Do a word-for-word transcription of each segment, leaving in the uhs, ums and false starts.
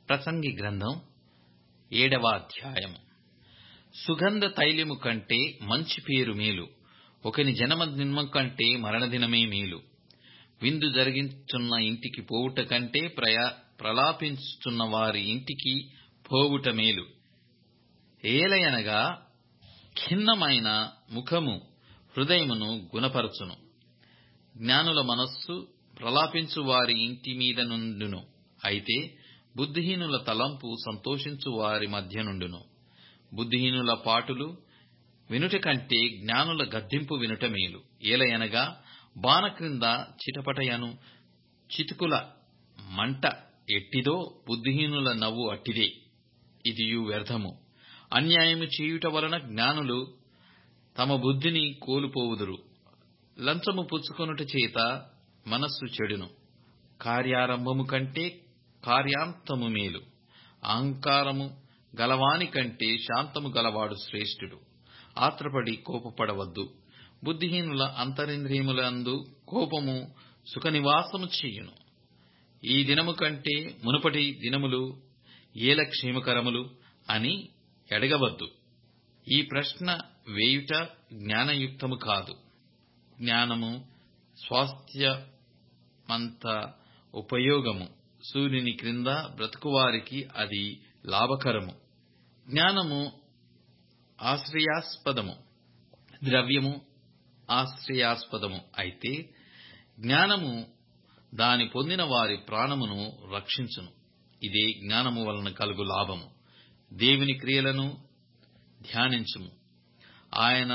ప్రసంగి గ్రంథం ఏడవ అధ్యాయము. సుగంధ తైలము కంటే మంచి పేరు మేలు, ఒకని జన్మదినము కంటే మరణదినమే మేలు. విందు జరిగించున్న ఇంటికి పోవుట కంటే ప్రయా ప్రలాపించుచున్న వారి ఇంటికి పోవుట మేలు. ఏలయనగా ఖిన్నమైన ముఖము హృదయమును గుణపరచును. జ్ఞానుల మనస్సు ప్రలాపించు వారి ఇంటి మీద నుండును, అయితే బుద్ధిహీనుల తలంపు సంతోషించు వారి మధ్య నుండును. బుద్ధిహీనుల పాటులు వినుట కంటే జ్ఞానుల గద్దింపు వినుట మేలు. ఏలయనగా బాణ క్రింద చిటపటయను చితుకుల మంట ఎట్టిదో బుద్ధిహీనుల నవ్వు అట్టిదే. ఇదియు వ్యర్థము. అన్యాయము చేయుట వలన జ్ఞానులు తమ బుద్ధిని కోల్పోవుదురు. లంచము పుచ్చుకొనుట చేత మనస్సు చెడును. కార్యారంభము కంటే కార్యాంతము మేలు. అహంకారము గలవాని కంటే శాంతము గలవాడు శ్రేష్ఠుడు. ఆత్రపడి కోపపడవద్దు. బుద్ధిహీనుల అంతరింద్రియములందు కోపము సుఖనివాసము చేయును. ఈ దినము కంటే మునుపటి దినములు ఏల క్షేమకరములు అని అడగవద్దు. ఈ ప్రశ్న వేయుట జ్ఞానయుక్తము కాదు. జ్ఞానము స్వాస్థ్యమంత ఉపయోగము. సూర్యుని క్రింద బ్రతుకువారికి అది లాభకరము. జ్ఞానము ఆశ్రయాస్పదము, ద్రవ్యము ఆశ్రయాస్పదము. అయితే జ్ఞానము దాని పొందిన వారి ప్రాణమును రక్షించును. ఇదే జ్ఞానము వలన కలుగు లాభము. దేవుని క్రియలను ధ్యానించుము. ఆయన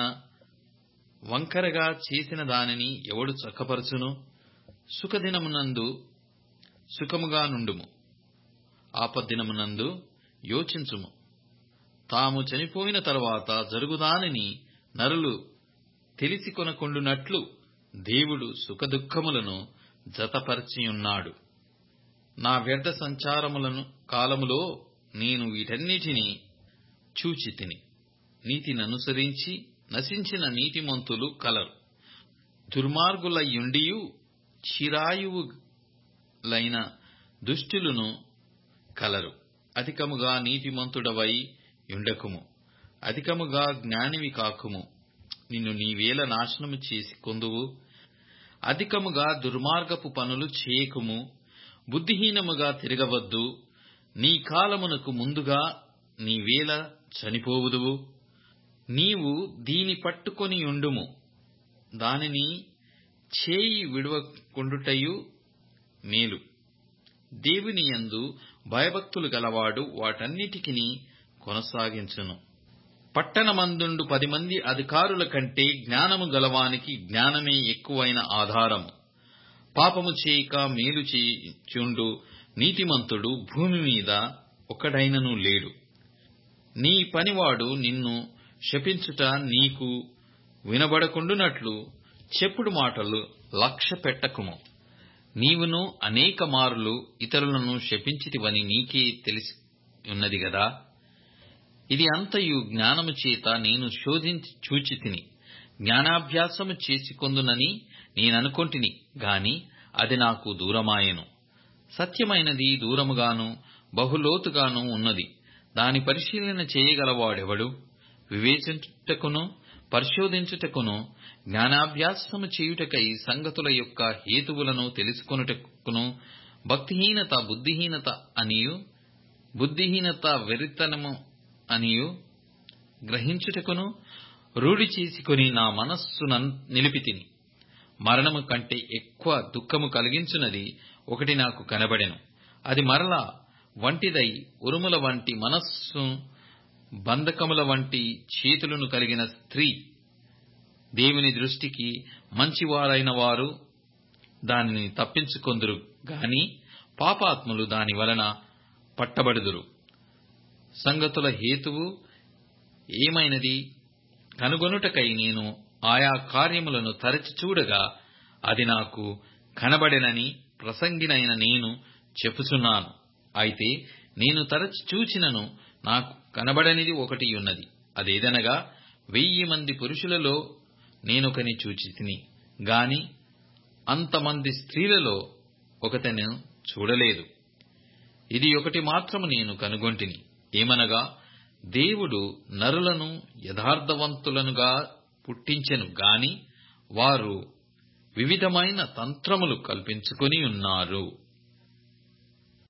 వంకరగా చేసిన దానిని ఎవడు చక్కపరచును? సుఖదినమునందు సుఖముగా నుండుము, ఆపద్దినమునందు యోచించుము. తాము చనిపోయిన తరువాత జరుగుదానిని నరులు తెలిసి కొనకుండునట్లు దేవుడు సుఖదుఃఖములను జతపరచియున్నాడు. నా వ్యర్థ సంచారములను కాలములో నేను వీటన్నిటినీ చూచితిని. నీతిననుసరించి నశించిన నీతిమంతులు కలరు. దుర్మార్గులయుండియు చిరాయువులైన దుష్టులను కలరు. అధికముగా నీతిమంతుడవై యుండకుము, అధికముగా జ్ఞానివి కాకుము. నిన్ను నీవేల నాశనము చేసి కొందువు. అధికముగా దుర్మార్గపు పనులు చేయకుము. బుద్ధిహీనముగా తిరగవద్దు. నీ కాలమునకు ముందుగా నీవేల చనిపోవుదువు. నీవు దీని పట్టుకొని యుండుము. దానిని చేయి విడువకుండుటయు మేలు. దేవుని యందు భయభక్తులు గలవాడు వాటన్నిటికిని కొనసాగించును. పట్టణమందుండు పది మంది అధికారుల కంటే జ్ఞానము గలవానికి జ్ఞానమే ఎక్కువైన ఆధారము. పాపము చేయక మేలు చేయుచుండు నీతిమంతుడు భూమి మీద ఒకడైనను లేడు. నీ పనివాడు నిన్ను శపించుట నీకు వినబడకుండునట్లు చెప్పుడు మాటలు లక్ష్య పెట్టకుము. నీవును అనేక మారులు ఇతరులను శపించితివని నీకే తెలిసి ఉన్నది గదా. ఇది అంతయు జ్ఞానము చేత నేను శోధించి చూచితిని. జ్ఞానాభ్యాసము చేసుకొందునని నేననుకొంటిని గాని అది నాకు దూరమాయెను. సత్యమైనది దూరముగాను బహులోతుగాను ఉన్నది. దాని పరిశీలన చేయగలవాడెవడు? వివేచించుటకును పరిశోధించుటకును జ్ఞానాభ్యాసము చేయుటకై సంగతుల యొక్క హేతువులను తెలుసుకొనుటకును భక్తిహీనత బుద్ధిహీనత అనియు బుద్ధిహీనత వెర్రితనము అనియు గ్రహించుటకును రూఢి చేసుకొని నా మనస్సును నిలిపితిని. మరణము కంటే ఎక్కువ దుఃఖము కలిగించున్నది ఒకటి నాకు కనబడెను. అది మరల వంటిదై ఉరుముల వంటి మనస్సు, బంధకముల వంటి చేతులను కలిగిన స్త్రీ. దేవుని దృష్టికి మంచివారైన వారు దానిని తప్పించుకొందురు గాని పాపాత్ములు దాని వలన పట్టబడుదురు. సంగతుల హేతువు ఏమైనది కనుగొనుటకై నేను ఆయా కార్యములను తరచి చూడగా అది నాకు కనబడెనని ప్రసంగినైన నేను చెప్పుచున్నాను. అయితే నేను తరచి చూచినను నాకు కనబడనిది ఒకటి ఉన్నది. అదేదనగా వెయ్యి మంది పురుషులలో నేనొకని చూచితిని గాని అంతమంది స్త్రీలలో ఒకతను చూడలేదు. ఇది ఒకటి మాత్రము నేను కనుగొంటిని, ఏమనగా దేవుడు నరులను యథార్థవంతులనుగా పుట్టించెను గాని వారు వివిధమైన తంత్రములు కల్పించుకొని ఉన్నారు.